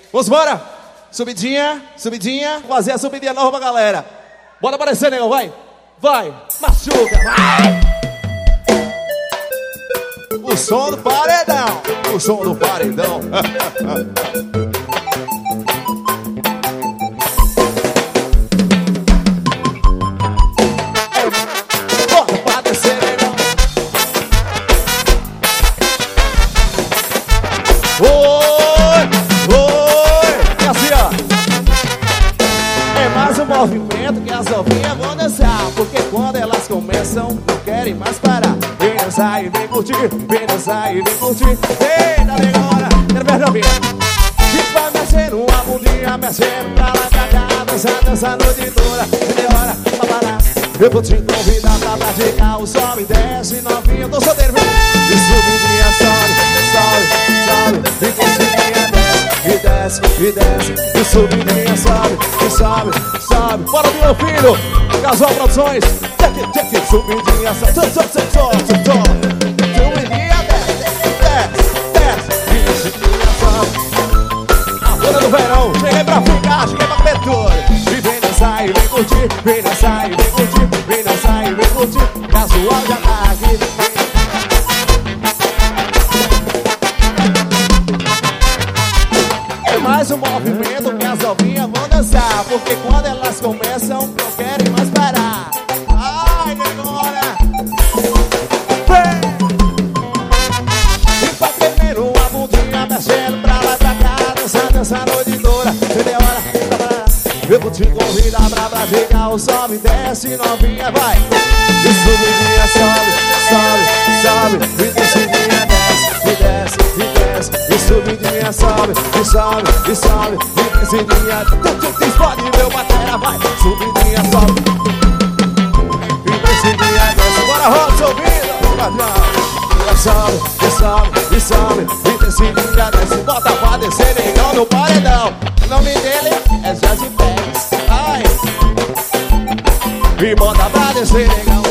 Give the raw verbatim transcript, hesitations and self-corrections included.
Vamos embora? Subidinha, subidinha. Vou fazer a subidinha nova pra galera. Bora aparecer, negão, vai. Vai, machuca, vai. O som do paredão. O som do paredão. Bora pra descer, negão. Oi, oi. E assim, ó. É mais um movimento que as novinhas vão dançar, porque quando elas começam, não querem mais parar. Vem dançar e vem curtir, vem dançar e vem curtir. Eita, negona, quero ver novinha. E vai mexendo uma bundinha, mexendo pra lá e pra cá. Dançar, dançar a noite toda, e tem hora pra parar. Eu vou te convidar pra praticar o sobe e desce, novinha, eu tô solteiro, vem. E subidinha, sobe, sobe, sobe. E descidinha, desce, e desce, e desce. E subidinha, sobe, e sobe, sobe. Bora, meu filho, Casal Produções. Check it, check it, subidinha, sobe, sobe, sobe, sobe, sobe, sobe. Subidinha, desce, desce, desce. E descidinha, sobe. A folha do verão, cheguei pra ficar, cheguei pra comer tudo. E vem dançar e vem curtir, vem dançar e vem curtir, vem dançar e vem curtir. Casual já tá aqui. É mais um movimento que as novinhas vão dançar, porque quando elas começam, não querem mais parar. Ai, negona! Vem! E vai primeiro uma bundinha mexendo pra lá e pra cá. Dançar, dançar a noite toda, sem ter hora pra parar. Eu vou te convidar pra praticar o sobe e desce, novinha, vai! E subidinha, sobe, sobe, sobe. E descidinha, desce, e desce, e desce. E subidinha, sobe, e sobe, e sobe. E descidinha, tu explode meu batera, vai! Subidinha, sobe. E descidinha, desce. Bora, roda, subindo, patrão! E sobe, e sobe, e sobe. E descidinha, desce. Bota pra descer, negão, no paredão. O nome dele é Jorge Pérez. Ai! E bota pra descer, negão.